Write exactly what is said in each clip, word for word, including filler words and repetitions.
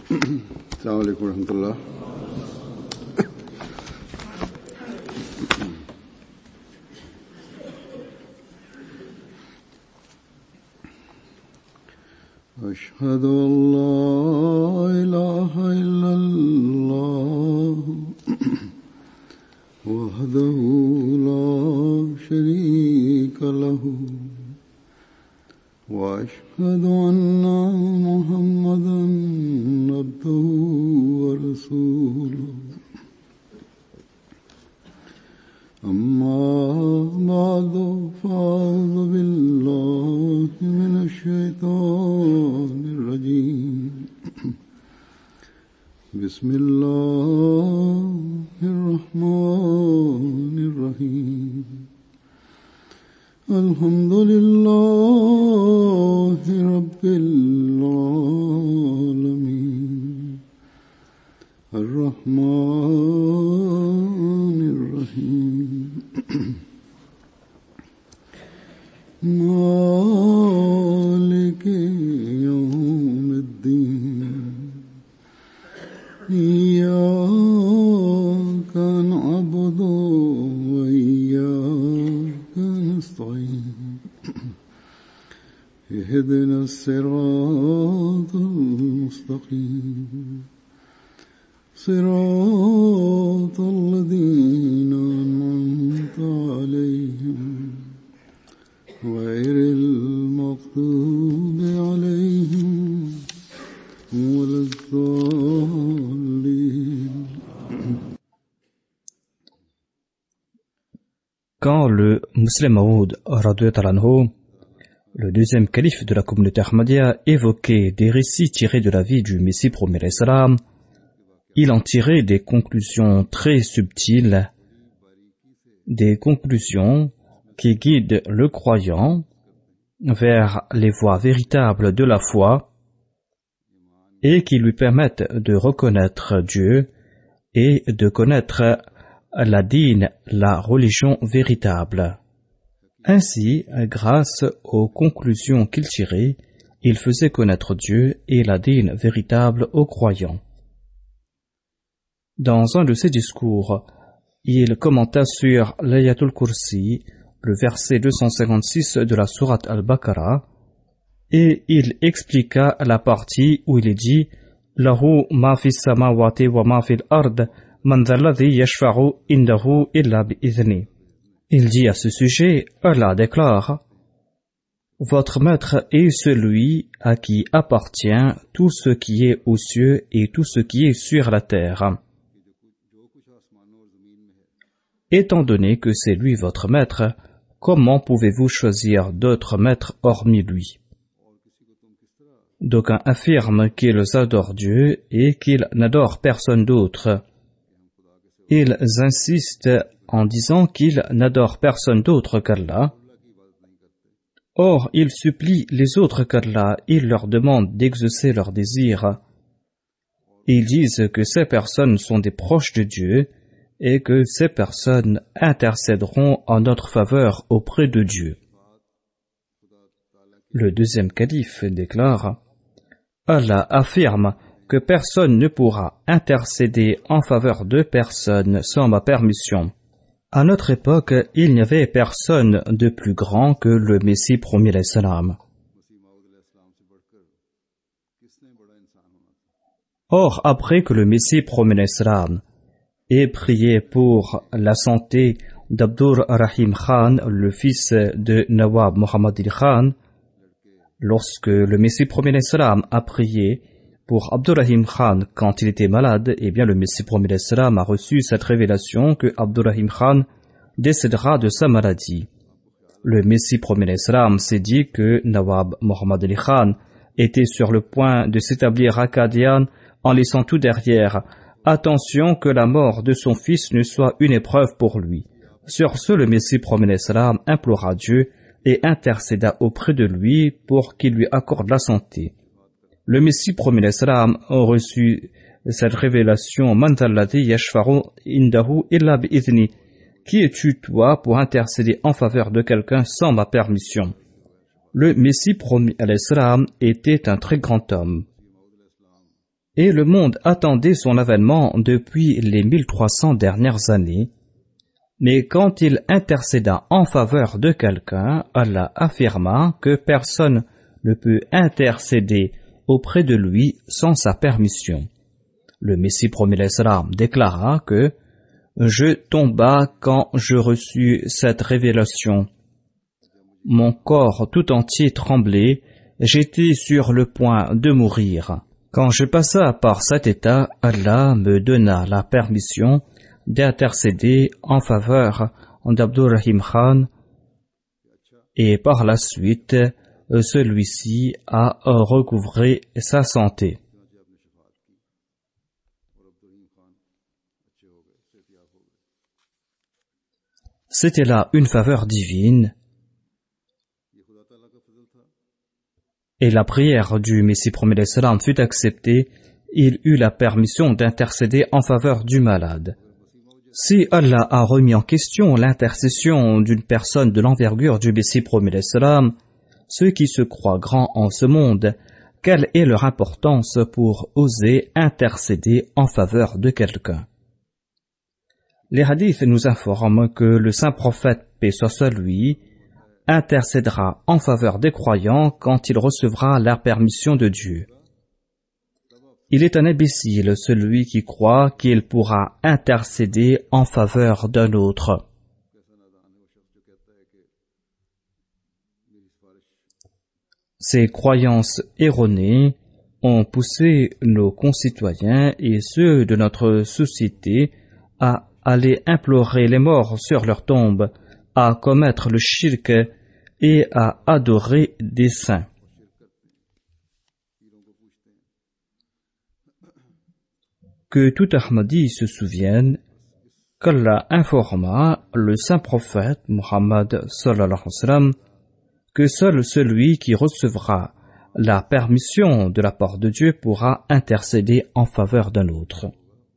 السلام عليكم ورحمة الله. أشهد أن لا إله إلا الله وحده لا شريك له وأشهد أن محمدا عبده ورسوله. أما بعد فأعوذ بالله من الشيطان الرجيم. بسم الله الرحمن الرحيم. الحمد لله رب العالمين الرحمن الرحيم مالك يوم الدين. إياك نعبد وإياك نستعين. اهدنا الصراط المستقيم صراط الذين أنعمت عليهم غير المغضوب عليهم ولا الضالين. Quand le Muslim Maud radhiyallahu anhu, le deuxième calife de la communauté Ahmadiyya, évoquait des récits tirés de la vie du Messie promis alayhi salam, il en tirait des conclusions très subtiles, des conclusions qui guident le croyant vers les voies véritables de la foi et qui lui permettent de reconnaître Dieu et de connaître la dîne, la religion véritable. Ainsi, grâce aux conclusions qu'il tirait, il faisait connaître Dieu et la dîne véritable aux croyants. Dans un de ses discours, il commenta sur l'Ayatul Kursi, le verset deux cent cinquante-six de la sourate Al-Baqarah, et il expliqua la partie où il est dit « Lahu ma fis samawati wa ma fil ard, man dhalladhi yashfa'u indahu illa bi'idhni » Il dit à ce sujet, Allah déclare « Votre maître est celui à qui appartient tout ce qui est aux cieux et tout ce qui est sur la terre. » Étant donné que c'est lui votre maître, comment pouvez-vous choisir d'autres maîtres hormis lui? D'aucuns affirment qu'ils adorent Dieu et qu'ils n'adorent personne d'autre. Ils insistent en disant qu'ils n'adorent personne d'autre qu'Allah. Or, ils supplient les autres qu'Allah, ils leur demandent d'exaucer leurs désirs. Ils disent que ces personnes sont des proches de Dieu et que ces personnes intercéderont en notre faveur auprès de Dieu. Le deuxième calife déclare « Allah affirme que personne ne pourra intercéder en faveur de personne sans ma permission. À notre époque, il n'y avait personne de plus grand que le Messie promis alayhi salam. Or, après que le Messie promis alayhi salam ait prié pour la santé d'Abdur Rahim Khan, le fils de Nawab Muhammad Ali Khan, lorsque le Messie promis alayhi salam a prié pour Abdurrahim Khan quand il était malade, eh bien le Messie promis alayhi salam a reçu cette révélation que Abdurrahim Khan décédera de sa maladie. Le Messie promis alayhi salam s'est dit que Nawab Muhammad Ali Khan était sur le point de s'établir à Qadian en laissant tout derrière. Attention que la mort de son fils ne soit une épreuve pour lui. Sur ce, le Messie promis alayhi salam implora Dieu et intercéda auprès de lui pour qu'il lui accorde la santé. Le Messie promis alayhi salam a reçu cette révélation « Man dhallati yashfa'u indahu illa bi'idhni » Qui es-tu, toi, pour intercéder en faveur de quelqu'un sans ma permission? Le Messie promis alayhi salam était un très grand homme. et le monde attendait son avènement depuis les mille trois cents dernières années. Mais quand il intercéda en faveur de quelqu'un, Allah affirma que personne ne peut intercéder auprès de lui sans sa permission. Le Messie promis l'Islam déclara que « Je tomba quand je reçus cette révélation. Mon corps tout entier tremblait, j'étais sur le point de mourir. Quand je passa par cet état, Allah me donna la permission d'intercéder en faveur d'Abdurrahim Khan et par la suite, celui-ci a recouvré sa santé. C'était là une faveur divine et la prière du Messie promis l'Islam fut acceptée. Il eut la permission d'intercéder en faveur du malade. Si Allah a remis en question l'intercession d'une personne de l'envergure du Messie promis l'Islam, ceux qui se croient grands en ce monde, quelle est leur importance pour oser intercéder en faveur de quelqu'un? Les hadiths nous informent que le saint prophète, paix soit sur lui, intercédera en faveur des croyants quand il recevra la permission de Dieu. Il est un imbécile celui qui croit qu'il pourra intercéder en faveur d'un autre. Ces croyances erronées ont poussé nos concitoyens et ceux de notre société à aller implorer les morts sur leur tombe, à commettre le shirk et à adorer des saints. Que tout Ahmadi se souvienne qu'Allah informa le saint prophète Muhammad sallallahu alayhi wa sallam que seul celui qui recevra la permission de la part de Dieu pourra intercéder en faveur d'un autre.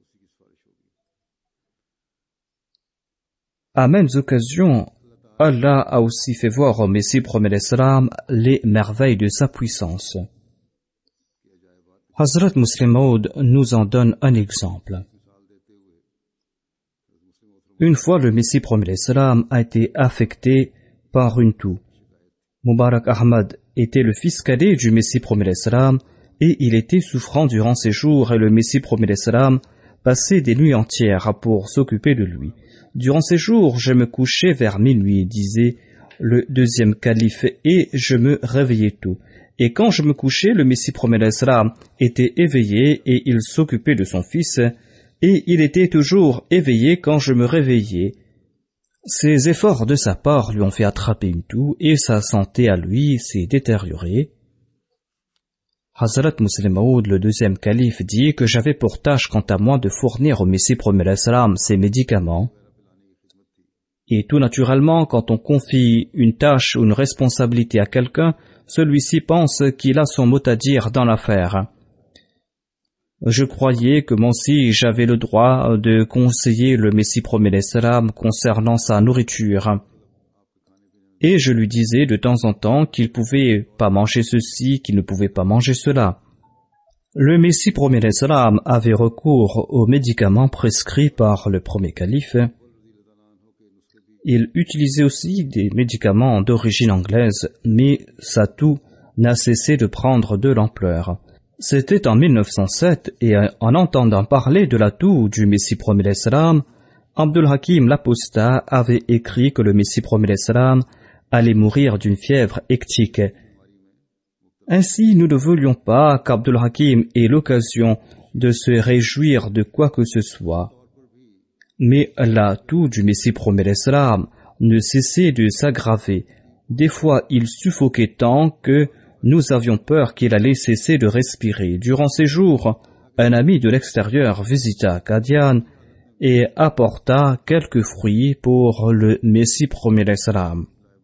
À maintes occasions, Allah a aussi fait voir au Messie promis l'Islam les merveilles de sa puissance. Hazrat Muslim Maud nous en donne un exemple. Une fois, le Messie promis l'Islam a été affecté par une toux. Mubarak Ahmad était le fils cadet du Messie promis l'Islam et il était souffrant durant ses jours et le Messie promis l'Islam passait des nuits entières pour s'occuper de lui. Durant ces jours, je me couchais vers minuit, disait le deuxième calife, et je me réveillais tôt. Et quand je me couchais, le Messie promis l'Islam était éveillé et il s'occupait de son fils, et il était toujours éveillé quand je me réveillais. Ces efforts de sa part lui ont fait attraper une toux et sa santé à lui s'est détériorée. Hazrat Muslim Maud, le deuxième calife, dit que j'avais pour tâche quant à moi de fournir au Messie promis l'Islam ses médicaments. Et tout naturellement, quand on confie une tâche ou une responsabilité à quelqu'un, celui-ci pense qu'il a son mot à dire dans l'affaire. Je croyais que moi aussi j'avais le droit de conseiller le Messie promis l'Islam concernant sa nourriture. Et je lui disais de temps en temps qu'il pouvait pas manger ceci, qu'il ne pouvait pas manger cela. Le Messie promis l'Islam avait recours aux médicaments prescrits par le premier calife. Il utilisait aussi des médicaments d'origine anglaise, mais sa toux n'a cessé de prendre de l'ampleur. C'était en mille neuf cent sept, et en entendant parler de la toux du Messie promis l'Islam, Abdul Hakim l'apostat avait écrit que le Messie promis l'Islam allait mourir d'une fièvre hectique. Ainsi, nous ne voulions pas qu'Abdul Hakim ait l'occasion de se réjouir de quoi que ce soit. Mais la toux du Messie promis l'Islam ne cessait de s'aggraver. Des fois, il suffoquait tant que nous avions peur qu'il allait cesser de respirer. Durant ces jours, un ami de l'extérieur visita Qadian et apporta quelques fruits pour le Messie promis l'Islam.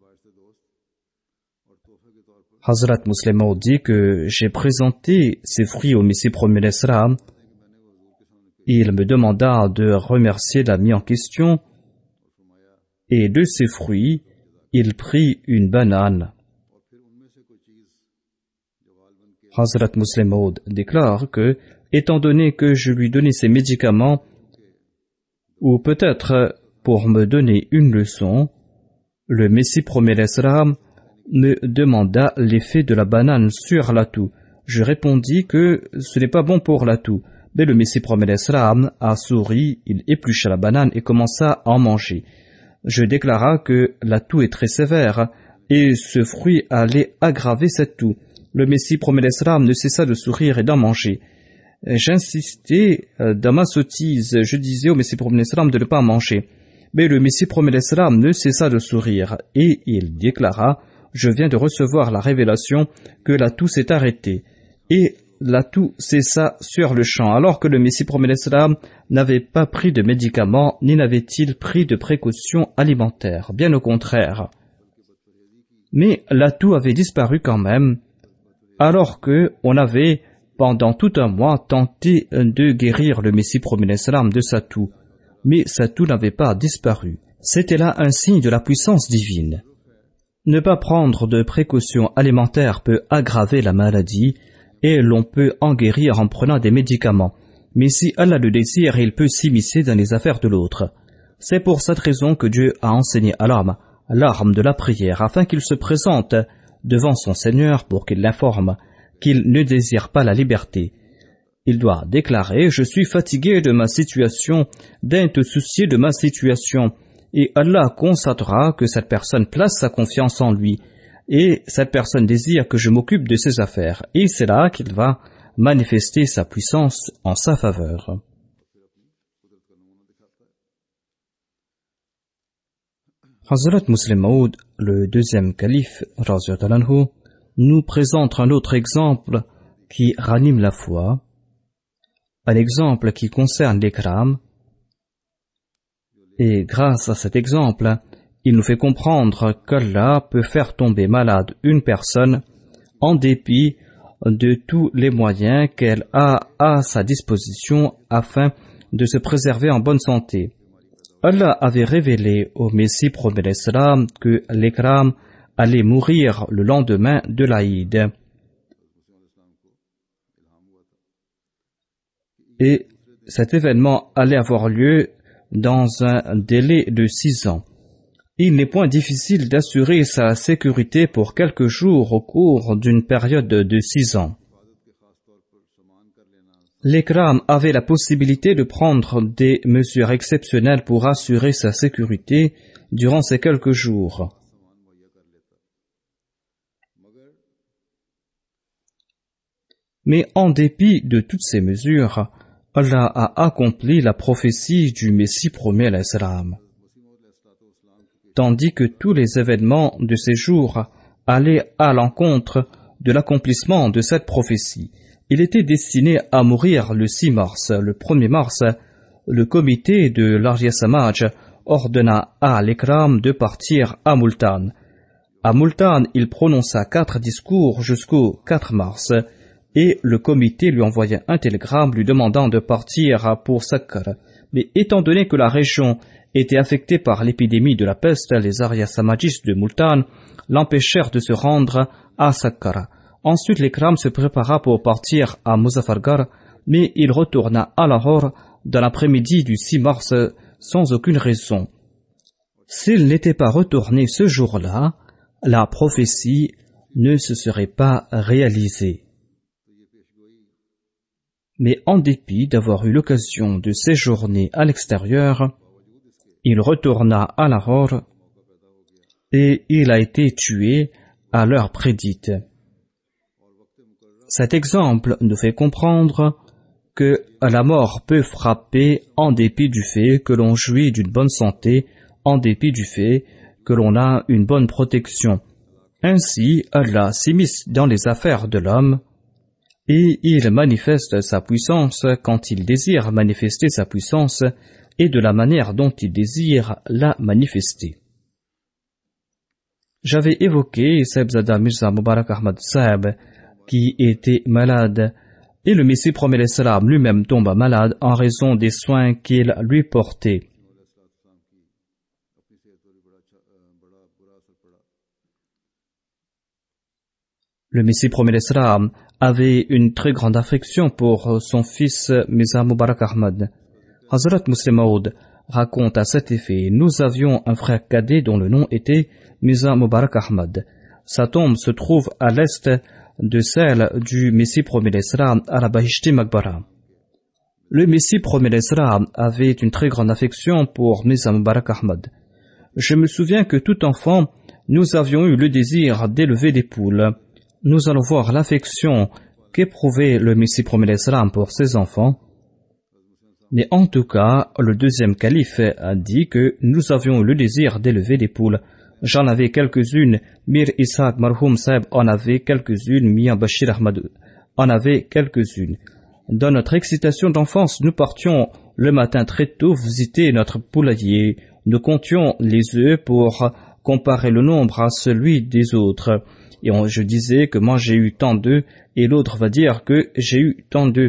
Hazrat Muslim Maud dit que j'ai présenté ces fruits au Messie promis l'Islam. Il me demanda de remercier l'ami en question, et de ces fruits, il prit une banane. Hazrat Muslim Maud déclare que, étant donné que je lui donnais ces médicaments, ou peut-être pour me donner une leçon, le Messie promet l'Islam me demanda l'effet de la banane sur la toux. Je répondis que ce n'est pas bon pour la toux, mais le Messie promet l'Islam a souri, il éplucha la banane et commença à en manger. Je déclara que la toux est très sévère et ce fruit allait aggraver cette toux. Le Messie promet l'Islam ne cessa de sourire et d'en manger. J'insistais dans ma sottise, je disais au Messie promet l'Islam de ne pas en manger. Mais le Messie promet l'Islam ne cessa de sourire et il déclara « Je viens de recevoir la révélation que la toux s'est arrêtée. » Et la toux cessa sur le champ, alors que le Messie promet l'Islam n'avait pas pris de médicaments ni n'avait-il pris de précautions alimentaires. Bien au contraire. Mais la toux avait disparu quand même, alors que on avait, pendant tout un mois, tenté de guérir le Messie promet l'Islam de sa toux. Mais sa toux n'avait pas disparu. C'était là un signe de la puissance divine. Ne pas prendre de précautions alimentaires peut aggraver la maladie et l'on peut en guérir en prenant des médicaments. Mais si Allah le désire, il peut s'immiscer dans les affaires de l'autre. C'est pour cette raison que Dieu a enseigné à l'homme l'arme de la prière afin qu'il se présente devant son Seigneur pour qu'il l'informe qu'il ne désire pas la liberté. Il doit déclarer « Je suis fatigué de ma situation, d'un te soucier de ma situation. » Et Allah constatera que cette personne place sa confiance en lui, et cette personne désire que je m'occupe de ses affaires, et c'est là qu'il va manifester sa puissance en sa faveur. Hazrat Muslim Maud, le deuxième calife, radhiyallahu anhu, nous présente un autre exemple qui ranime la foi, un exemple qui concerne l'ikram, et grâce à cet exemple, il nous fait comprendre qu'Allah peut faire tomber malade une personne en dépit de tous les moyens qu'elle a à sa disposition afin de se préserver en bonne santé. Allah avait révélé au Messie promet l'Islam que l'ikram allait mourir le lendemain de l'Aïd. Et cet événement allait avoir lieu dans un délai de six ans. Il n'est point difficile d'assurer sa sécurité pour quelques jours au cours d'une période de six ans. L'ikram avait la possibilité de prendre des mesures exceptionnelles pour assurer sa sécurité durant ces quelques jours. Mais en dépit de toutes ces mesures, Allah a accompli la prophétie du Messie promet l'Islam. Tandis que tous les événements de ces jours allaient à l'encontre de l'accomplissement de cette prophétie. Il était destiné à mourir le six mars. Le premier mars, le comité de l'Arya Samaj ordonna à l'Ikram de partir à Multan. À Multan, il prononça quatre discours jusqu'au quatre mars et le comité lui envoya un télégramme lui demandant de partir pour Saqqara. Mais étant donné que la région était affectée par l'épidémie de la peste, les Arya Samajis de Multan l'empêchèrent de se rendre à Saqqara. Ensuite, l'Ikram se prépara pour partir à Muzaffargarh, mais il retourna à Lahore dans l'après-midi du six mars sans aucune raison. S'il n'était pas retourné ce jour-là, la prophétie ne se serait pas réalisée. Mais en dépit d'avoir eu l'occasion de séjourner à l'extérieur, il retourna à Lahore et il a été tué à l'heure prédite. Cet exemple nous fait comprendre que la mort peut frapper en dépit du fait que l'on jouit d'une bonne santé, en dépit du fait que l'on a une bonne protection. Ainsi, Allah s'immisce dans les affaires de l'homme et il manifeste sa puissance quand il désire manifester sa puissance et de la manière dont il désire la manifester. J'avais évoqué Saibzada Mirza Mubarak Ahmad Sahib qui était malade et le Messie promet l'Islam lui-même tomba malade en raison des soins qu'il lui portait. Le Messie promet l'Islam avait une très grande affection pour son fils Mirza Mubarak Ahmad. Hazrat Muslim Maud raconte à cet effet: nous avions un frère cadet dont le nom était Mirza Mubarak Ahmad. Sa tombe se trouve à l'est de celle du Messie promet l'Islam à la Bahishti Maqbara. Le Messie promet l'Islam avait une très grande affection pour Mirza Mubarak Ahmad. Je me souviens que tout enfant, nous avions eu le désir d'élever des poules. Nous allons voir l'affection qu'éprouvait le Messie promet l'Islam pour ses enfants. Mais en tout cas, le deuxième calife a dit que nous avions eu le désir d'élever des poules. J'en avais quelques-unes, Mir Ishaq Marhoum Saeb en avait quelques-unes, Mia Bashir Ahmad en avait quelques-unes. Dans notre excitation d'enfance, nous partions le matin très tôt visiter notre poulailler. Nous comptions les œufs pour comparer le nombre à celui des autres. Et on, je disais que moi j'ai eu tant d'œufs, et l'autre va dire que j'ai eu tant d'œufs.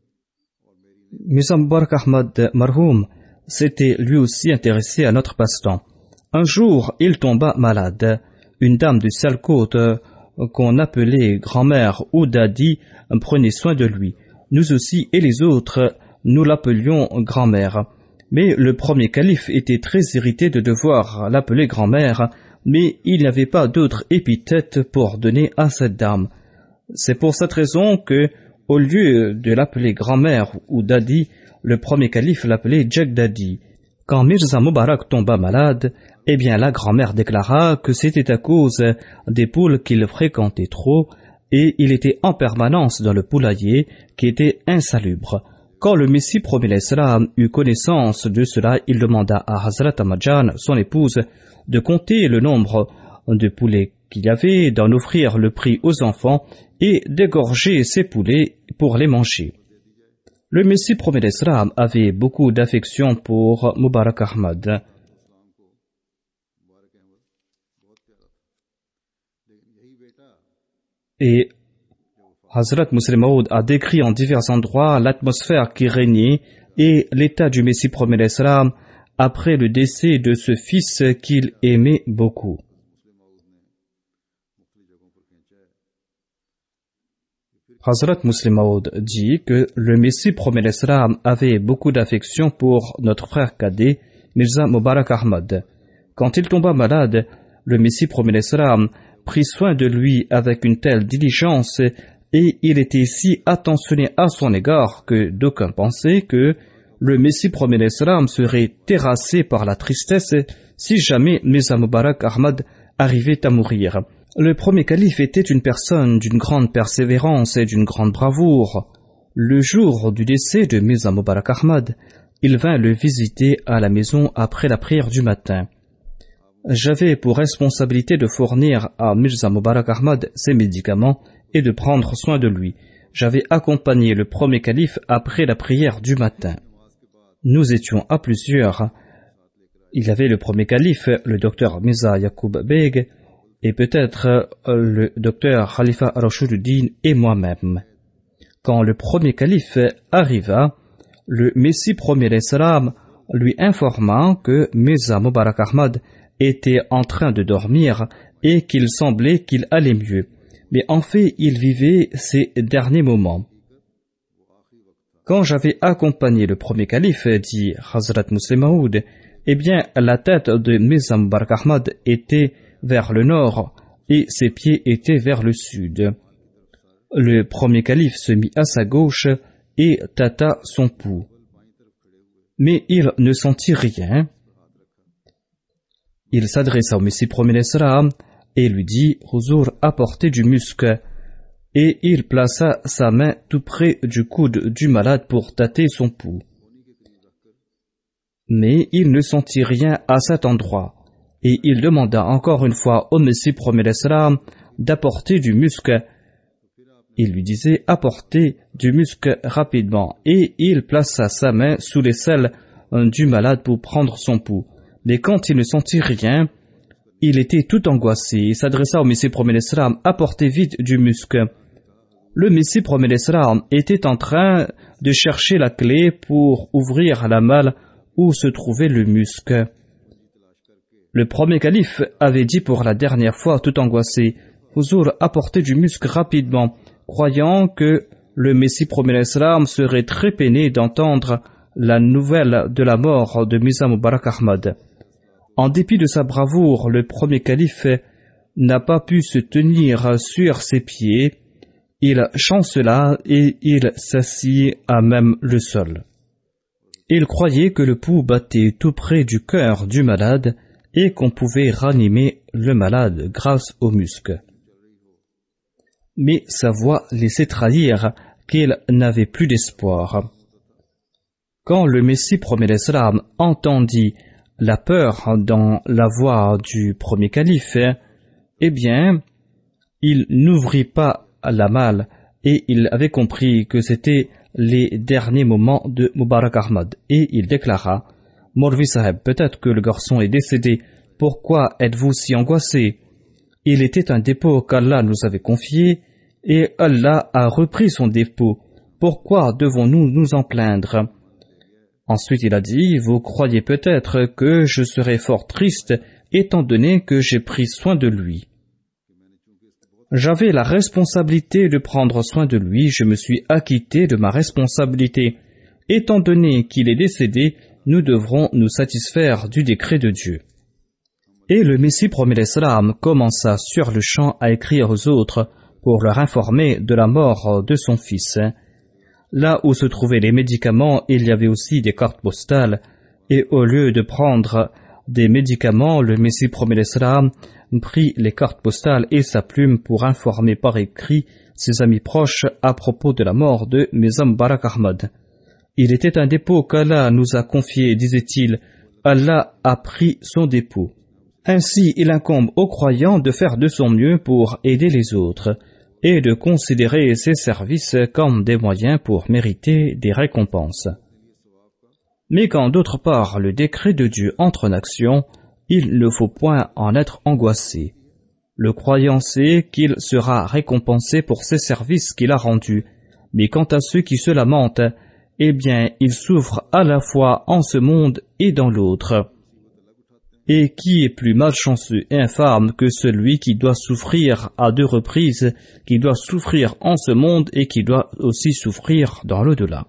Mirza Mubarak Ahmad Marhoum s'était lui aussi intéressé à notre passe-temps. Un jour, il tomba malade. Une dame de Sialkot, qu'on appelait grand-mère ou dadi, prenait soin de lui. Nous aussi et les autres, nous l'appelions grand-mère. Mais le premier calife était très irrité de devoir l'appeler grand-mère, mais il n'y avait pas d'autre épithète pour donner à cette dame. C'est pour cette raison que, au lieu de l'appeler grand-mère ou dadi, le premier calife l'appelait Jack Dadi. Quand Mirza Mubarak tomba malade, eh bien la grand-mère déclara que c'était à cause des poules qu'il fréquentait trop, et il était en permanence dans le poulailler qui était insalubre. Quand le Messie promet l'Islam eut connaissance de cela, il demanda à Hazrat Ahmadjan, son épouse, de compter le nombre de poulets qu'il y avait, d'en offrir le prix aux enfants et d'égorger ces poulets pour les manger. Le Messie promet l'Islam avait beaucoup d'affection pour Mubarak Ahmad. Et Hazrat Muslim Maud a décrit en divers endroits l'atmosphère qui régnait et l'état du Messie promet l'Islam après le décès de ce fils qu'il aimait beaucoup. Hazrat Muslim Maud dit que le Messie promet l'Islam avait beaucoup d'affection pour notre frère cadet, Mirza Mubarak Ahmad. Quand il tomba malade, le Messie promet l'Islam prit soin de lui avec une telle diligence et il était si attentionné à son égard que d'aucuns pensaient que le Messie promet l'Islam serait terrassé par la tristesse si jamais Mirza Mubarak Ahmad arrivait à mourir. Le premier calife était une personne d'une grande persévérance et d'une grande bravoure. Le jour du décès de Mirza Mubarak Ahmad, il vint le visiter à la maison après la prière du matin. J'avais pour responsabilité de fournir à Mirza Mubarak Ahmad ses médicaments et de prendre soin de lui. J'avais accompagné le premier calife après la prière du matin. Nous étions à plusieurs. Il y avait le premier calife, le docteur Mirza Yaqub Beg, et peut-être le docteur Khalifa Rashududdin et moi-même. Quand le premier calife arriva, le Messie promet l'Islam lui informa que Mirza Mubarak Ahmad était en train de dormir et qu'il semblait qu'il allait mieux. Mais en fait, il vivait ses derniers moments. Quand j'avais accompagné le premier calife, dit Hazrat Muslim Maud, eh bien, la tête de Mirza Mubarak Ahmad était vers le nord et ses pieds étaient vers le sud. Le premier calife se mit à sa gauche et tâta son pouls. Mais il ne sentit rien. Il s'adressa au Messie promet l'Islam et lui dit « Huzur, apportez du musc » et il plaça sa main tout près du coude du malade pour tâter son pouls. Mais il ne sentit rien à cet endroit et il demanda encore une fois au Messie promet l'Islam d'apporter du musc. Il lui disait « Apportez du musc rapidement » et il plaça sa main sous l'aisselle du malade pour prendre son pouls. Mais quand il ne sentit rien, il était tout angoissé et s'adressa au Messie promet l'Islam « Apportez vite du musc ». Le Messie promet l'Islam était en train de chercher la clé pour ouvrir la malle où se trouvait le musc. Le premier calife avait dit pour la dernière fois tout angoissé Huzur apportait du musc rapidement, croyant que le Messie promet l'Islam serait très peiné d'entendre la nouvelle de la mort de Mirza Mubarak Ahmad. En dépit de sa bravoure, le premier calife n'a pas pu se tenir sur ses pieds. Il chancela et il s'assit à même le sol. Il croyait que le pouls battait tout près du cœur du malade et qu'on pouvait ranimer le malade grâce au musc. Mais sa voix laissait trahir qu'il n'avait plus d'espoir. Quand le Messie promet l'Islam entendit la peur dans la voix du premier calife, eh bien, il n'ouvrit pas la malle et il avait compris que c'était les derniers moments de Mubarak Ahmad et il déclara: Maulvi Saheb, peut-être que le garçon est décédé, pourquoi êtes-vous si angoissé? Il était un dépôt qu'Allah nous avait confié et Allah a repris son dépôt. Pourquoi devons-nous nous en plaindre? Ensuite il a dit: vous croyez peut-être que je serai fort triste étant donné que j'ai pris soin de lui. J'avais la responsabilité de prendre soin de lui, je me suis acquitté de ma responsabilité. Étant donné qu'il est décédé, nous devrons nous satisfaire du décret de Dieu. Et le Messie promet l'Islam commença sur le champ à écrire aux autres pour leur informer de la mort de son fils. Là où se trouvaient les médicaments, il y avait aussi des cartes postales, et au lieu de prendre des médicaments, le Messie promet l'Islam prit les cartes postales et sa plume pour informer par écrit ses amis proches à propos de la mort de Mirza Mubarak Ahmad. Il était un dépôt qu'Allah nous a confié, disait-il. Allah a pris son dépôt. Ainsi, il incombe aux croyants de faire de son mieux pour aider les autres et de considérer ses services comme des moyens pour mériter des récompenses. Mais quand d'autre part le décret de Dieu entre en action, il ne faut point en être angoissé. Le croyant sait qu'il sera récompensé pour ses services qu'il a rendus, mais quant à ceux qui se lamentent, eh bien, ils souffrent à la fois en ce monde et dans l'autre. Et qui est plus malchanceux et infâme que celui qui doit souffrir à deux reprises, qui doit souffrir en ce monde et qui doit aussi souffrir dans l'au-delà.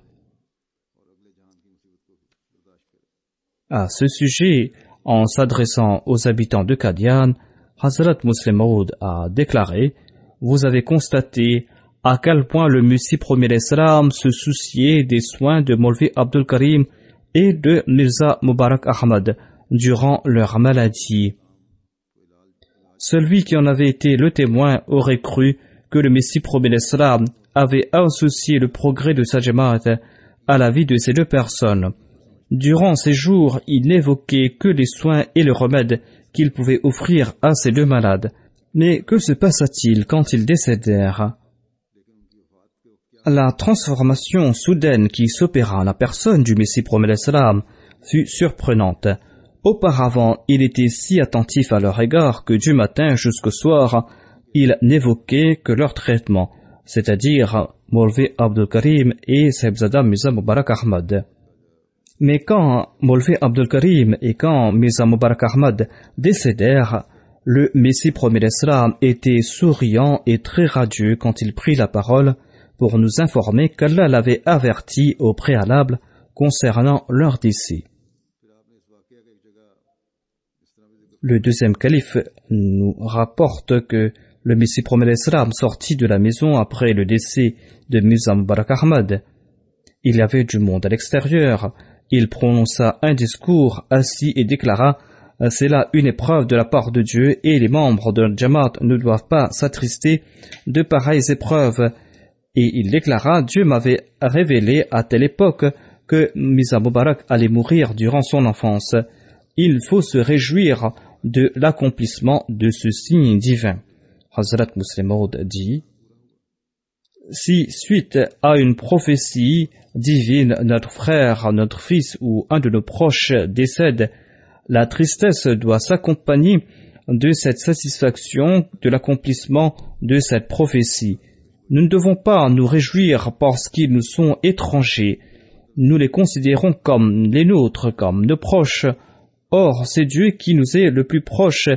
À ce sujet, en s'adressant aux habitants de Qadian, Hazrat Muslim Maud a déclaré: vous avez constaté à quel point le Messie promet l'Islam se souciait des soins de Maulvi Abdul Karim et de Mirza Mubarak Ahmad durant leur maladie. Celui qui en avait été le témoin aurait cru que le Messie promet l'Islam avait associé le progrès de sa Jamaat à la vie de ces deux personnes. Durant ces jours, il n'évoquait que les soins et le remède qu'il pouvait offrir à ces deux malades. Mais que se passa-t-il quand ils décédèrent? La transformation soudaine qui s'opéra en la personne du Messie promet l'Islam fut surprenante. Auparavant, il était si attentif à leur égard que du matin jusqu'au soir, il n'évoquait que leur traitement, c'est-à-dire Maulvi Abdul Karim et Sahibzada Mirza Mubarak Ahmad. Mais quand Maulvi Abdul Karim et quand Mirza Mubarak Ahmad décédèrent, le Messie promet l'Islam était souriant et très radieux quand il prit la parole pour nous informer qu'Allah l'avait averti au préalable concernant leur décès. Le deuxième calife nous rapporte que le Messie promet l'Islam sortit de la maison après le décès de Mirza Mubarak Ahmad. Il y avait du monde à l'extérieur. Il prononça un discours assis et déclara: c'est là une épreuve de la part de Dieu et les membres de la Jamaat ne doivent pas s'attrister de pareilles épreuves. Et il déclara: Dieu m'avait révélé à telle époque que Mirza Mubarak allait mourir durant son enfance. Il faut se réjouir de l'accomplissement de ce signe divin. Hazrat Muslim Maud dit: si, suite à une prophétie divine, notre frère, notre fils ou un de nos proches décède, la tristesse doit s'accompagner de cette satisfaction de l'accomplissement de cette prophétie. Nous ne devons pas nous réjouir parce qu'ils nous sont étrangers. Nous les considérons comme les nôtres, comme nos proches. Or, c'est Dieu qui nous est le plus proche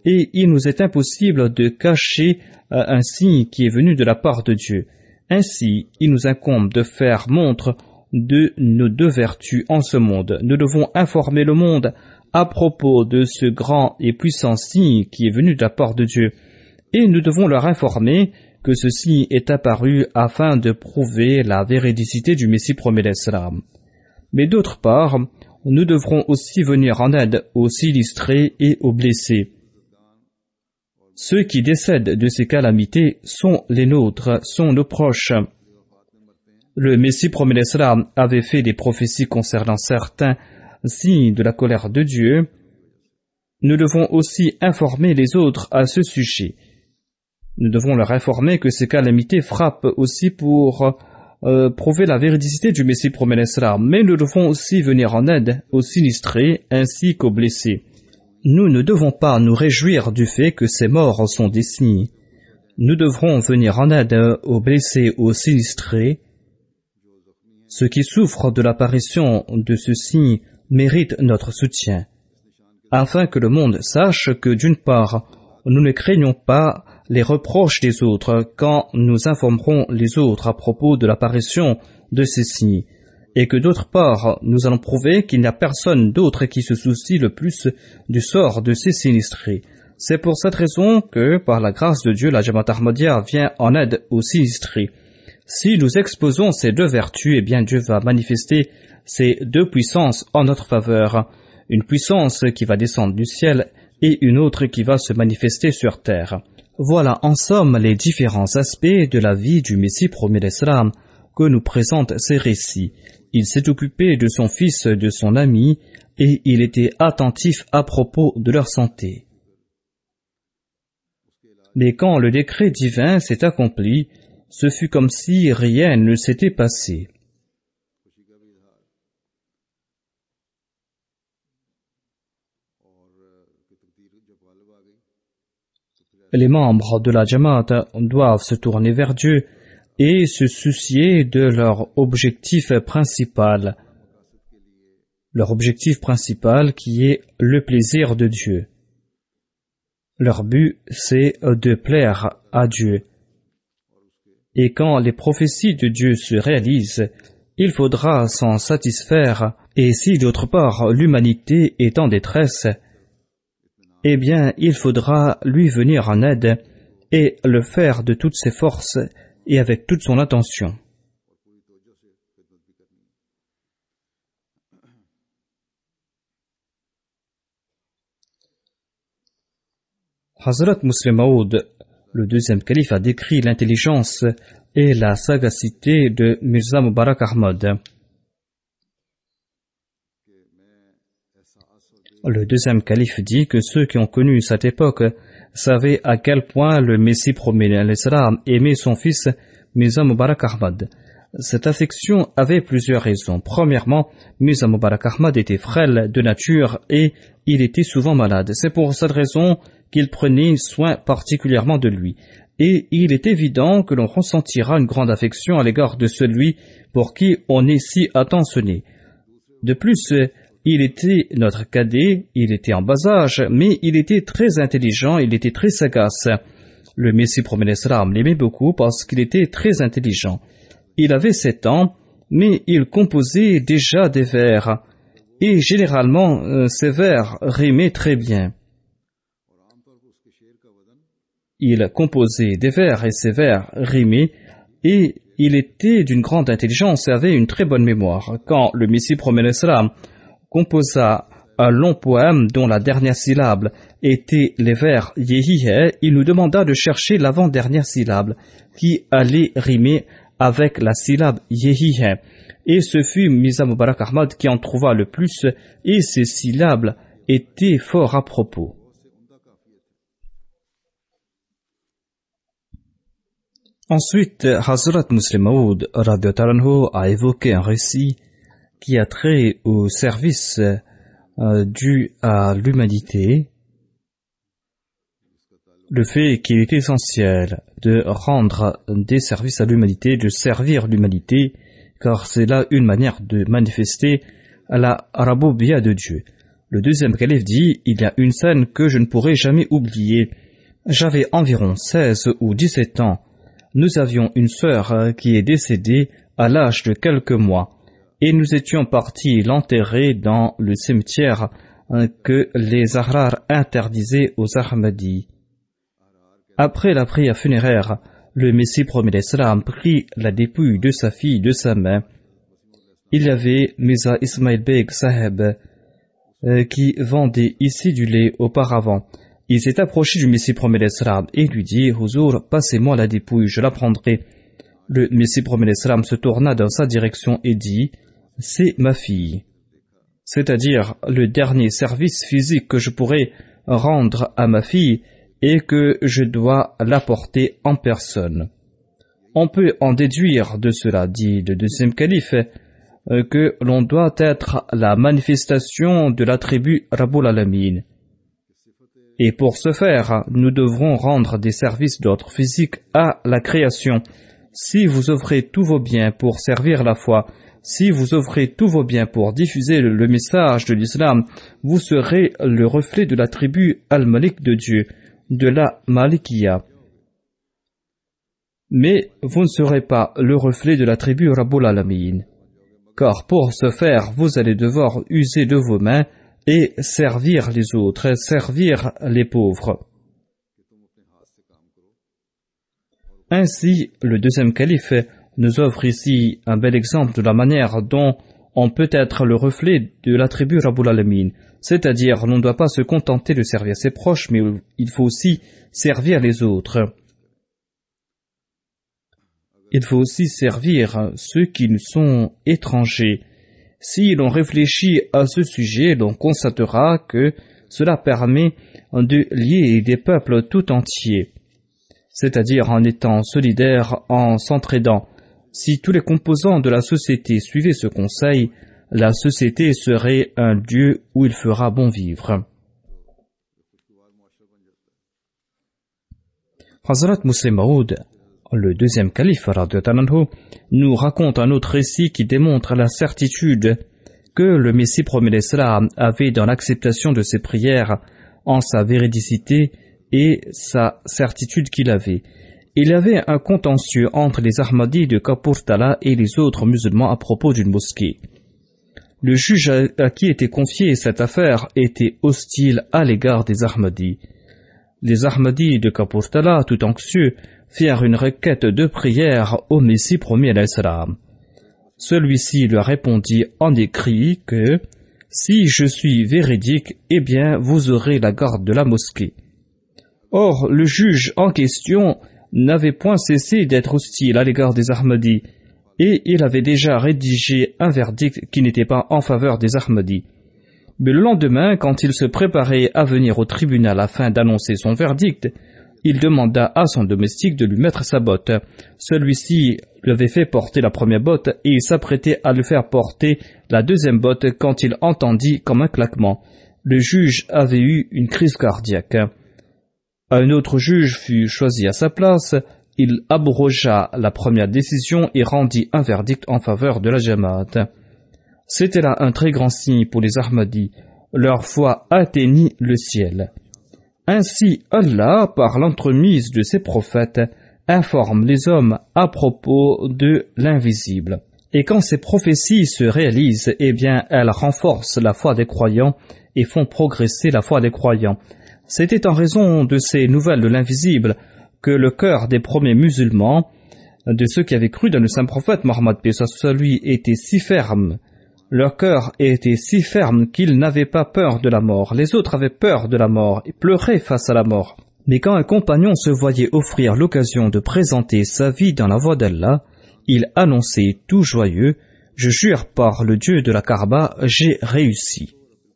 et il nous est impossible de cacher euh, un signe qui est venu de la part de Dieu. Ainsi, il nous incombe de faire montre de nos deux vertus en ce monde. Nous devons informer le monde à propos de ce grand et puissant signe qui est venu de la part de Dieu, et nous devons leur informer que ce signe est apparu afin de prouver la véridicité du Messie promet d'Islam. Mais d'autre part, nous devrons aussi venir en aide aux sinistrés et aux blessés. Ceux qui décèdent de ces calamités sont les nôtres, sont nos proches. Le Messie promet d'Islam avait fait des prophéties concernant certains signes de la colère de Dieu. Nous devons aussi informer les autres à ce sujet. Nous devons leur informer que ces calamités frappent aussi pour euh, prouver la véridicité du Messie promet d'Islam, mais nous devons aussi venir en aide aux sinistrés ainsi qu'aux blessés. Nous ne devons pas nous réjouir du fait que ces morts sont des signes. Nous devrons venir en aide aux blessés, aux sinistrés. Ceux qui souffrent de l'apparition de ce signe méritent notre soutien, afin que le monde sache que d'une part, nous ne craignons pas les reproches des autres quand nous informerons les autres à propos de l'apparition de ces signes, et que d'autre part, nous allons prouver qu'il n'y a personne d'autre qui se soucie le plus du sort de ces sinistrés. C'est pour cette raison que, par la grâce de Dieu, la Jamaat Ahmadiyya vient en aide aux sinistrés. Si nous exposons ces deux vertus, eh bien Dieu va manifester ces deux puissances en notre faveur, une puissance qui va descendre du ciel et une autre qui va se manifester sur terre. Voilà en somme les différents aspects de la vie du Messie promet d'Islam que nous présentent ces récits. Il s'est occupé de son fils, de son ami, et il était attentif à propos de leur santé. Mais quand le décret divin s'est accompli, ce fut comme si rien ne s'était passé. Les membres de la Jamaat doivent se tourner vers Dieu et se soucier de leur objectif principal. Leur objectif principal qui est le plaisir de Dieu. Leur but, c'est de plaire à Dieu. Et quand les prophéties de Dieu se réalisent, il faudra s'en satisfaire, et si d'autre part l'humanité est en détresse, eh bien il faudra lui venir en aide et le faire de toutes ses forces et avec toute son attention. Hazrat Muslim Maud, le deuxième calife, a décrit l'intelligence et la sagacité de Mirza Mubarak Ahmad. Le deuxième calife dit que ceux qui ont connu cette époque savaient à quel point le Messie promet l'Islam aimait son fils Mirza Mubarak Ahmad. Cette affection avait plusieurs raisons. Premièrement, Mirza Mubarak Ahmad était frêle de nature et il était souvent malade. C'est pour cette raison qu'il prenait soin particulièrement de lui. Et il est évident que l'on ressentira une grande affection à l'égard de celui pour qui on est si attentionné. De plus, il était notre cadet, il était en bas âge, mais il était très intelligent, il était très sagace. Le Messie promet l'Islam l'aimait beaucoup parce qu'il était très intelligent. Il avait sept ans, mais il composait déjà des vers, et généralement, euh, ces vers rimaient très bien. Il composait des vers et ces vers rimaient, et il était d'une grande intelligence et avait une très bonne mémoire. Quand le Messie promet l'Islam composa un long poème dont la dernière syllabe était les vers Yehihe, il nous demanda de chercher l'avant-dernière syllabe qui allait rimer avec la syllabe Yehihe. Et ce fut Mirza Mubarak Ahmad qui en trouva le plus et ces syllabes étaient fort à propos. Ensuite, Hazrat Muslim Maud a évoqué un récit qui a trait au service euh, dû à l'humanité, le fait qu'il est essentiel de rendre des services à l'humanité, de servir l'humanité, car c'est là une manière de manifester la Raboubia de Dieu. Le deuxième calife dit, il y a une scène que je ne pourrai jamais oublier. J'avais environ seize ou dix-sept ans. Nous avions une sœur qui est décédée à l'âge de quelques mois, et nous étions partis l'enterrer dans le cimetière que les Ahrar interdisaient aux Ahmadis. Après la prière funéraire, le Messie promet l'Islam prit la dépouille de sa fille de sa main. Il y avait Mirza Ismail Beg Saheb euh, qui vendait ici du lait auparavant. Il s'est approché du Messie promet l'Islam et lui dit, Huzour, passez-moi la dépouille, je la prendrai. Le Messie promet l'Islam se tourna dans sa direction et dit, c'est ma fille. C'est-à-dire le dernier service physique que je pourrais rendre à ma fille et que je dois l'apporter en personne. On peut en déduire de cela, dit le deuxième calife, que l'on doit être la manifestation de l'attribut Rabbul Alamin. Et pour ce faire, nous devrons rendre des services d'ordre physique à la création. Si vous offrez tous vos biens pour servir la foi, si vous offrez tous vos biens pour diffuser le, le message de l'islam, vous serez le reflet de l'attribut Al-Malik de Dieu, de la Malikiya. Mais vous ne serez pas le reflet de l'attribut Rabbul Alamin. Car pour ce faire, vous allez devoir user de vos mains et servir les autres, servir les pauvres. Ainsi, le deuxième calife nous offre ici un bel exemple de la manière dont on peut être le reflet de l'attribut Rabbul Alamin. C'est-à-dire, on ne doit pas se contenter de servir ses proches, mais il faut aussi servir les autres. Il faut aussi servir ceux qui nous sont étrangers. Si l'on réfléchit à ce sujet, l'on constatera que cela permet de lier des peuples tout entiers, c'est-à-dire en étant solidaires, en s'entraidant. Si tous les composants de la société suivaient ce conseil, la société serait un lieu où il fera bon vivre. Hazrat Musleh Maud, le deuxième calife, nous raconte un autre récit qui démontre la certitude que le Messie promet l'Islam avait dans l'acceptation de ses prières, en sa véridicité et sa certitude qu'il avait. Il y avait un contentieux entre les Ahmadis de Kapurthala et les autres musulmans à propos d'une mosquée. Le juge à qui était confiée cette affaire était hostile à l'égard des Ahmadis. Les Ahmadis de Kapurthala, tout anxieux, firent une requête de prière au Messie promis à l'Islam. Celui-ci leur répondit en écrit que « Si je suis véridique, eh bien vous aurez la garde de la mosquée. » Or, le juge en question n'avait point cessé d'être hostile à l'égard des Ahmadis, et il avait déjà rédigé un verdict qui n'était pas en faveur des Ahmadis. Mais le lendemain, quand il se préparait à venir au tribunal afin d'annoncer son verdict, il demanda à son domestique de lui mettre sa botte. Celui-ci lui avait fait porter la première botte et il s'apprêtait à lui faire porter la deuxième botte quand il entendit comme un claquement. Le juge avait eu une crise cardiaque. Un autre juge fut choisi à sa place. Il abrogea la première décision et rendit un verdict en faveur de la Jamaat. C'était là un très grand signe pour les Ahmadis. Leur foi atteignit le ciel. Ainsi, Allah, par l'entremise de ses prophètes, informe les hommes à propos de l'invisible. Et quand ces prophéties se réalisent, eh bien, elles renforcent la foi des croyants et font progresser la foi des croyants. C'était en raison de ces nouvelles de l'invisible que le cœur des premiers musulmans, de ceux qui avaient cru dans le saint prophète Mohammed paix sur lui, était si ferme. Leur cœur était si ferme qu'ils n'avaient pas peur de la mort. Les autres avaient peur de la mort et pleuraient face à la mort. Mais quand un compagnon se voyait offrir l'occasion de présenter sa vie dans la voie d'Allah, il annonçait tout joyeux « Je jure par le Dieu de la Kaaba, j'ai réussi ».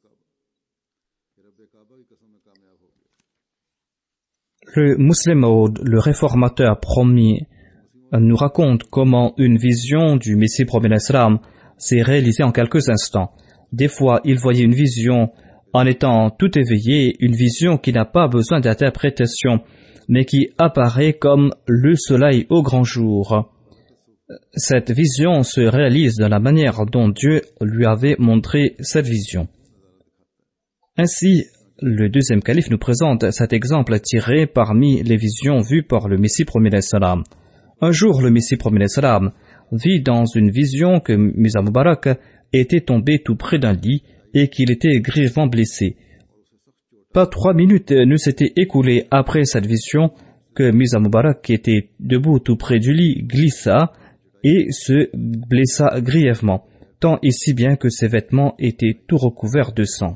Le Musleh Maud, le réformateur promis, nous raconte comment une vision du Messie promis l'Islam s'est réalisée en quelques instants. Des fois, il voyait une vision en étant tout éveillé, une vision qui n'a pas besoin d'interprétation, mais qui apparaît comme le soleil au grand jour. Cette vision se réalise de la manière dont Dieu lui avait montré cette vision. Ainsi, le deuxième calife nous présente cet exemple tiré parmi les visions vues par le Messie promis salam. Un jour, le Messie promis salam vit dans une vision que Mirza Mubarak était tombé tout près d'un lit et qu'il était grièvement blessé. Pas trois minutes ne s'étaient écoulées après cette vision que Mirza Mubarak, qui était debout tout près du lit, glissa et se blessa grièvement, tant et si bien que ses vêtements étaient tout recouverts de sang.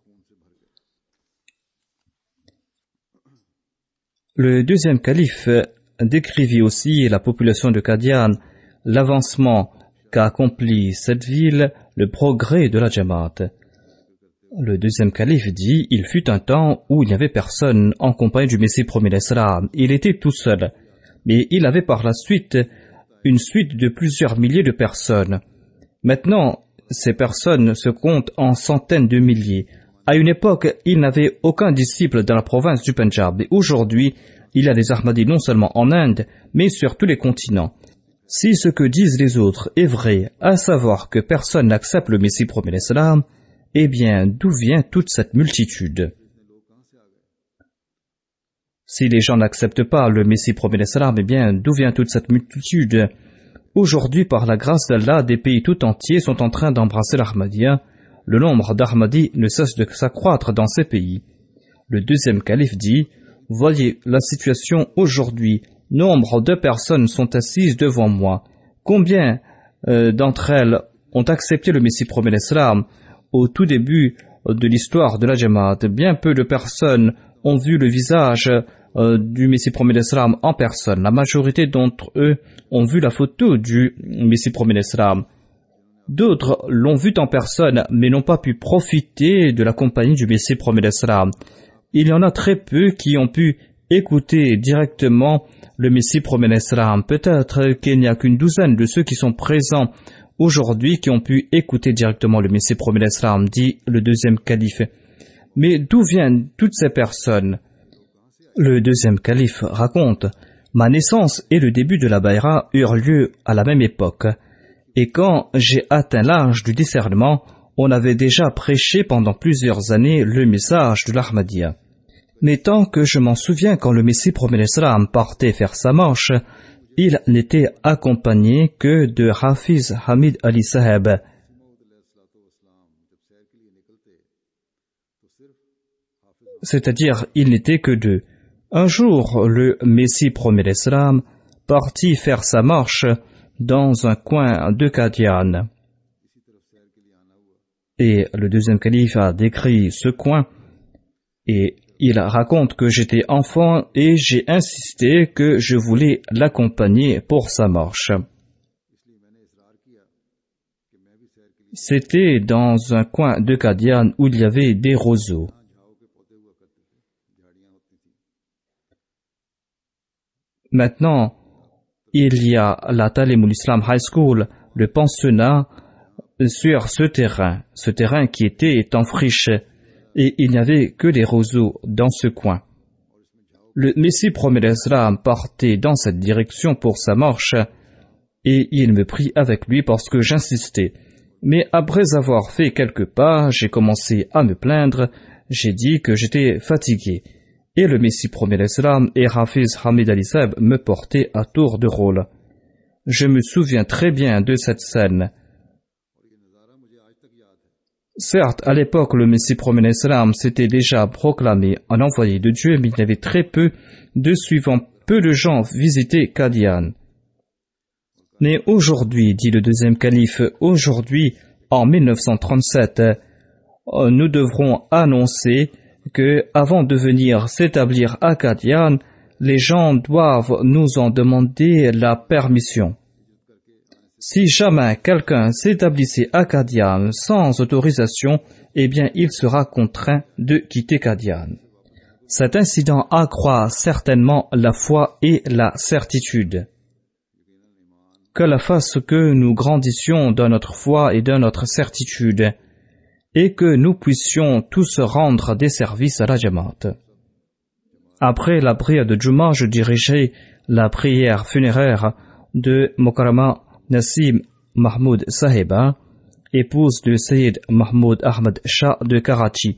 Le deuxième calife décrivit aussi la population de Qadian, l'avancement qu'a accompli cette ville, le progrès de la Jamaat. Le deuxième calife dit, il fut un temps où il n'y avait personne en compagnie du Messie promis l'Islam. Il était tout seul, mais il avait par la suite une suite de plusieurs milliers de personnes. Maintenant, ces personnes se comptent en centaines de milliers. À une époque, il n'avait aucun disciple dans la province du Pendjab, et aujourd'hui, il y a des Ahmadis non seulement en Inde, mais sur tous les continents. Si ce que disent les autres est vrai, à savoir que personne n'accepte le Messie promis l'Islam, eh bien, d'où vient toute cette multitude? Si les gens n'acceptent pas le Messie promis l'Islam, eh bien, d'où vient toute cette multitude? Aujourd'hui, par la grâce d'Allah, des pays tout entiers sont en train d'embrasser l'Ahmadiyya. Le nombre d'Ahmadis ne cesse de s'accroître dans ces pays. Le deuxième calife dit, « Voyez la situation aujourd'hui. Nombre de personnes sont assises devant moi. Combien euh, d'entre elles ont accepté le Messie promis l'Islam au tout début de l'histoire de la Jamaat? Bien peu de personnes ont vu le visage euh, du Messie promis l'Islam en personne. La majorité d'entre eux ont vu la photo du Messie promis l'Islam. D'autres l'ont vu en personne, mais n'ont pas pu profiter de la compagnie du Messie promis l'Islam. Il y en a très peu qui ont pu écouter directement le Messie promis l'Islam. Peut-être qu'il n'y a qu'une douzaine de ceux qui sont présents aujourd'hui qui ont pu écouter directement le Messie promis l'Islam, dit le deuxième calife. Mais d'où viennent toutes ces personnes? Le deuxième calife raconte, « Ma naissance et le début de la Bayra eurent lieu à la même époque. Et quand j'ai atteint l'âge du discernement, on avait déjà prêché pendant plusieurs années le message de l'Ahmadiyya. Mais tant que je m'en souviens, quand le Messie promis l'Islam partait faire sa marche, il n'était accompagné que de Hafiz Hamid Ali Saheb. C'est-à-dire, il n'était que deux. Un jour, le Messie promis l'Islam partit faire sa marche dans un coin de Qadian. Et le deuxième calife a décrit ce coin, et il raconte que j'étais enfant et j'ai insisté que je voulais l'accompagner pour sa marche. C'était dans un coin de Qadian où il y avait des roseaux. Maintenant, il y a la Talimul Islam High School, le pensionnat, sur ce terrain, ce terrain qui était en friche, et il n'y avait que des roseaux dans ce coin. Le Messie promis l'Islam partait dans cette direction pour sa marche, et il me prit avec lui parce que j'insistais. Mais après avoir fait quelques pas, j'ai commencé à me plaindre, j'ai dit que j'étais fatigué, et le Messie promis l'Islam et Hafiz Hamid Ali Saheb me portaient à tour de rôle. Je me souviens très bien de cette scène. Certes, à l'époque, le Messie promis l'Islam s'était déjà proclamé un envoyé de Dieu, mais il y avait très peu de suivants, peu de gens visitaient Qadian. Mais aujourd'hui, dit le deuxième calife, aujourd'hui, en mille neuf cent trente-sept, nous devrons annoncer que, avant de venir s'établir à Qadian, les gens doivent nous en demander la permission. Si jamais quelqu'un s'établissait à Qadian sans autorisation, eh bien il sera contraint de quitter Qadian. Cet incident accroît certainement la foi et la certitude. Qu'Allah fasse que nous grandissions dans notre foi et dans notre certitude, et que nous puissions tous rendre des services à la Jamaat. Après la prière de Juma, je dirigeai la prière funéraire de Mokarama Nassim Mahmoud Sahiba, épouse de Sayyid Mahmoud Ahmad Shah de Karachi.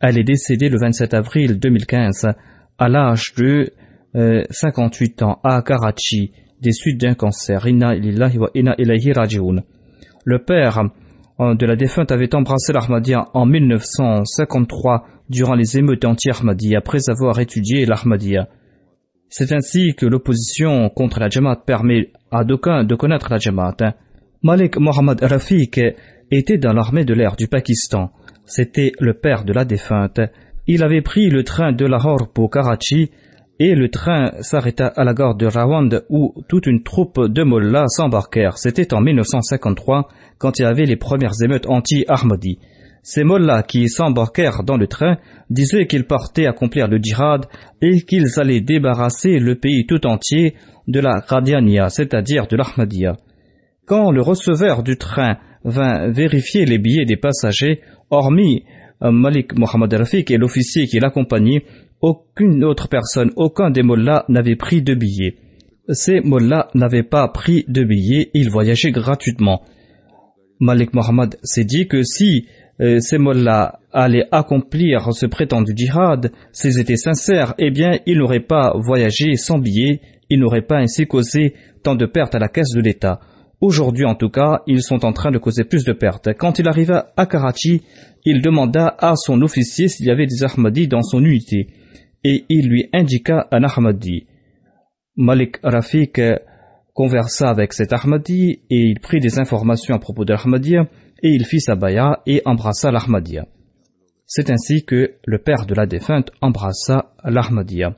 Elle est décédée le vingt-sept avril deux mille quinze à l'âge de euh, cinquante-huit ans à Karachi, des suites d'un cancer. Inna lillahi wa inna ilayhi raji'un. Le père de la défunte avait embrassé l'Ahmadiyya en mille neuf cent cinquante-trois durant les émeutes anti-Ahmadiyya après avoir étudié l'Ahmadiyya. C'est ainsi que l'opposition contre la Jamaat permet à d'aucuns de connaître la Jamaat. Malik Mohammad Rafiq était dans l'armée de l'air du Pakistan. C'était le père de la défunte. Il avait pris le train de Lahore pour Karachi et le train s'arrêta à la gare de Rawand où toute une troupe de mollahs s'embarquèrent. C'était en mille neuf cent cinquante-trois quand il y avait les premières émeutes anti-Ahmadi. Ces mollahs qui s'embarquèrent dans le train disaient qu'ils partaient accomplir le djihad et qu'ils allaient débarrasser le pays tout entier de la Qadiania, c'est-à-dire de l'Ahmadiyya. Quand le receveur du train vint vérifier les billets des passagers, hormis Malik Mohammad Rafiq et l'officier qui l'accompagnait, aucune autre personne, aucun des mollahs n'avait pris de billets. Ces mollahs n'avaient pas pris de billets, ils voyageaient gratuitement. Malik Mohammad s'est dit que si euh, ces mollahs allaient accomplir ce prétendu djihad, s'ils étaient sincères, eh bien ils n'auraient pas voyagé sans billets, ils n'auraient pas ainsi causé tant de pertes à la caisse de l'État. Aujourd'hui, en tout cas, ils sont en train de causer plus de pertes. Quand il arriva à Karachi, il demanda à son officier s'il y avait des Ahmadis dans son unité, et il lui indiqua un Ahmadi. Malik Rafiq conversa avec cet Ahmadi, et il prit des informations à propos de l'Ahmadiyya, et il fit sa baya et embrassa l'Ahmadiyya. C'est ainsi que le père de la défunte embrassa l'Ahmadiyya.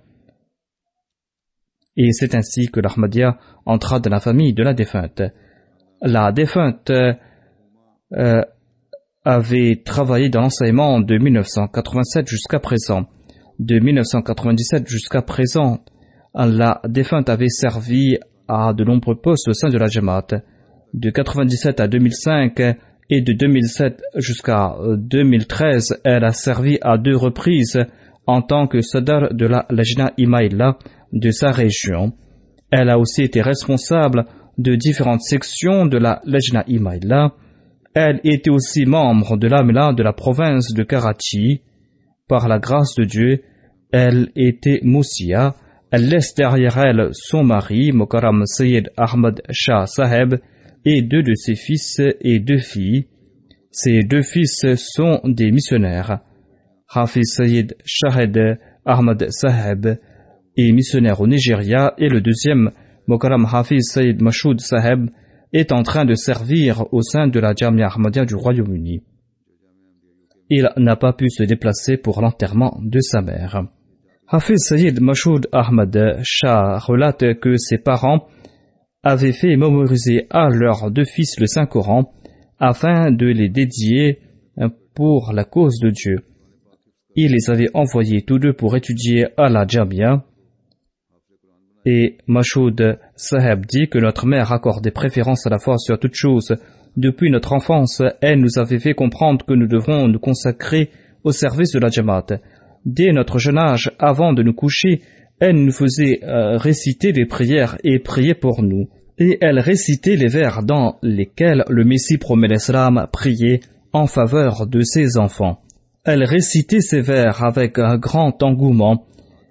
Et c'est ainsi que l'Ahmadiyya entra dans la famille de la défunte. La défunte euh, avait travaillé dans l'enseignement de mille neuf cent quatre-vingt-sept jusqu'à présent. De mille neuf cent quatre-vingt-dix-sept jusqu'à présent, la défunte avait servi à de nombreux postes au sein de la Jamaat. De quatre-vingt-dix-sept à deux mille cinq et de deux mille sept jusqu'à deux mille treize, elle a servi à deux reprises en tant que sadar de la Lajna Imaïla de sa région. Elle a aussi été responsable de différentes sections de la Lajna Imaïla. Elle était aussi membre de l'Amela de la province de Karachi. Par la grâce de Dieu, elle était Moussia. Elle laisse derrière elle son mari, Mokaram Sayyid Ahmad Shah Saheb, et deux de ses fils et deux filles. Ces deux fils sont des missionnaires. Hafiz Sayyid Shahed Ahmad Saheb est missionnaire au Nigeria et le deuxième, Mokaram Hafiz Sayyid Mashoud Saheb, est en train de servir au sein de la Jamia Ahmadiyya du Royaume-Uni. Il n'a pas pu se déplacer pour l'enterrement de sa mère. Hafiz Sayyid Mashoud Ahmad Shah relate que ses parents avaient fait mémoriser à leurs deux fils le Saint-Coran afin de les dédier pour la cause de Dieu. Il les avait envoyés tous deux pour étudier à la Jamia. Et Mashoud Saheb dit que notre mère accordait préférence à la foi sur toute chose. Depuis notre enfance, elle nous avait fait comprendre que nous devrons nous consacrer au service de la Jamaat. Dès notre jeune âge, avant de nous coucher, elle nous faisait euh, réciter des prières et prier pour nous. Et elle récitait les vers dans lesquels le Messie promet l'Islam priait en faveur de ses enfants. Elle récitait ces vers avec un grand engouement.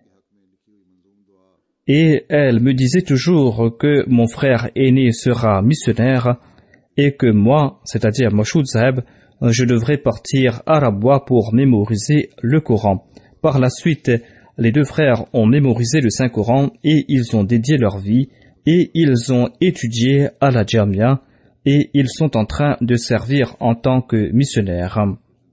Et elle me disait toujours que mon frère aîné sera missionnaire et que moi, c'est-à-dire Mashoud Saheb, je devrais partir à Rabwa pour mémoriser le Coran. Par la suite, les deux frères ont mémorisé le Saint-Coran et ils ont dédié leur vie et ils ont étudié à la Jamia et ils sont en train de servir en tant que missionnaires.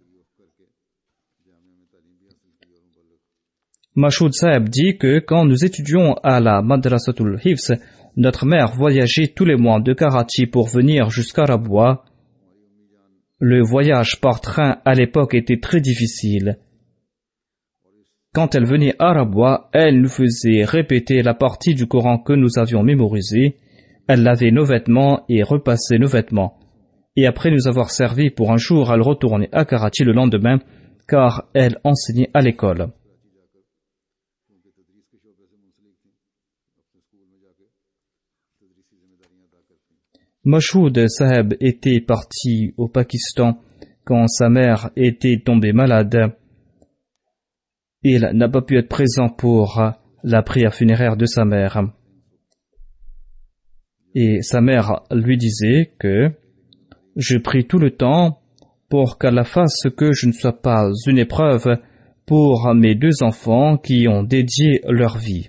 Mashoud Saheb dit que quand nous étudions à la Madrasatul Hifz, notre mère voyageait tous les mois de Karachi pour venir jusqu'à Rabwa. Le voyage par train à l'époque était très difficile. Quand elle venait à Rabwa, elle nous faisait répéter la partie du Coran que nous avions mémorisée. Elle lavait nos vêtements et repassait nos vêtements. Et après nous avoir servi pour un jour, elle retournait à Karachi le lendemain, car elle enseignait à l'école. Mashoud Saheb était parti au Pakistan quand sa mère était tombée malade. il n'a pas pu être présent pour la prière funéraire de sa mère. Et sa mère lui disait que je prie tout le temps pour qu'Allah fasse que je ne sois pas une épreuve pour mes deux enfants qui ont dédié leur vie.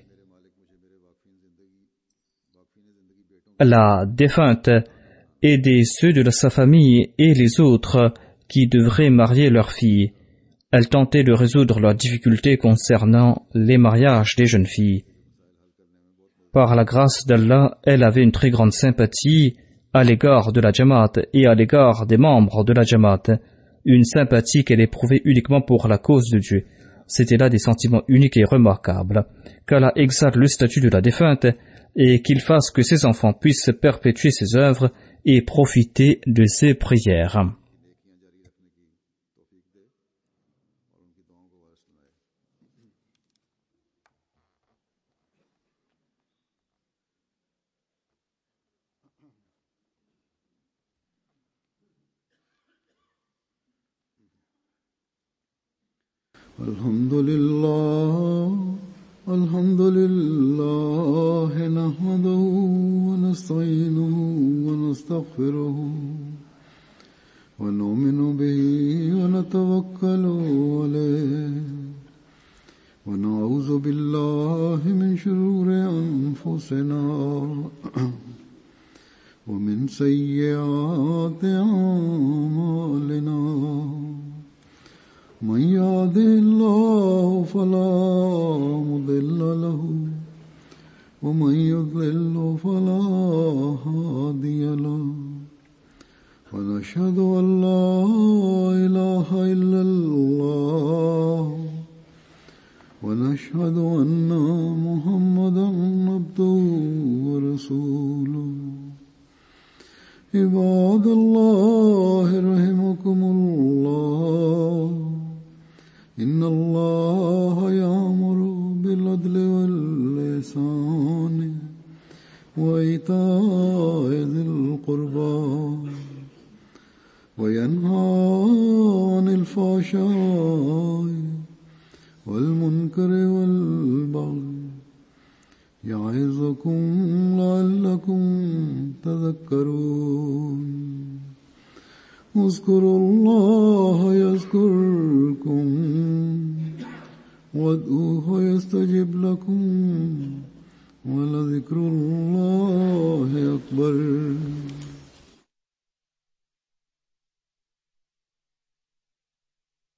La défunte aidait ceux de sa famille et les autres qui devraient marier leurs filles. Elle tentait de résoudre leurs difficultés concernant les mariages des jeunes filles. Par la grâce d'Allah, elle avait une très grande sympathie à l'égard de la Jamaat et à l'égard des membres de la Jamaat, une sympathie qu'elle éprouvait uniquement pour la cause de Dieu. C'étaient là des sentiments uniques et remarquables. Qu'Allah exalte le statut de la défunte et qu'il fasse que ses enfants puissent perpétuer ses œuvres et profiter de ses prières. Alhamdulillah, alhamdulillah, nahmaduhu wa nasta'inuhu wa nastaghfiruhu wa nu'minu bihi wa natawakkalu alayhi wa na'udhu billahi min shururi anfusina wa min sayyiati a'malina. من يهده الله فلا مضل له ومن يضلل فلا هادي له ونشهد أن لا إله إلا الله ونشهد أن محمدا عبده ورسوله. عباد الله رحمكم الله إن الله يأمر بالعدل والإحسان وإيتاء ذي القربى وينهى عن الفحشاء والمنكر والبغي يعظكم لعلكم تذكرون. اذكروا الله يذكركم وادعوه يستجب لكم ولذكر الله أكبر.